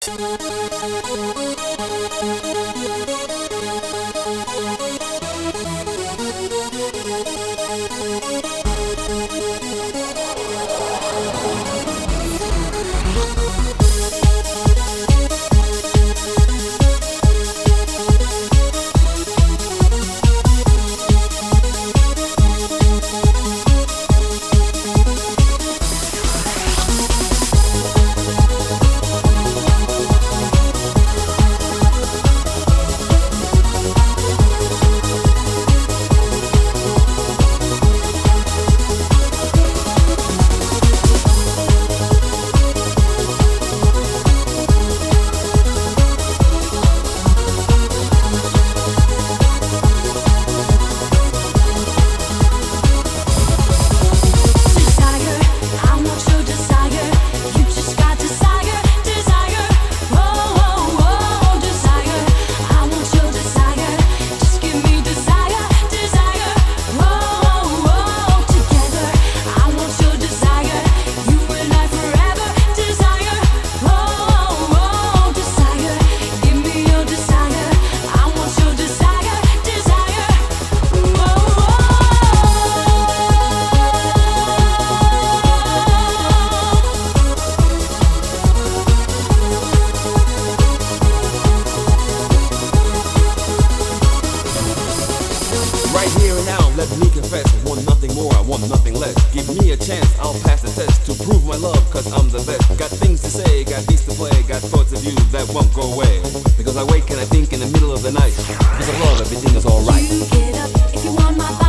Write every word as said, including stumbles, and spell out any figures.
Let me confess, I want nothing more, I want nothing less. Give me a chance, I'll pass the test to prove my love, cause I'm the best. Got things to say, got beats to play, got thoughts of you that won't go away. Because I wake and I think in the middle of the night. Because of love, everything is alright. You get up if you want my body.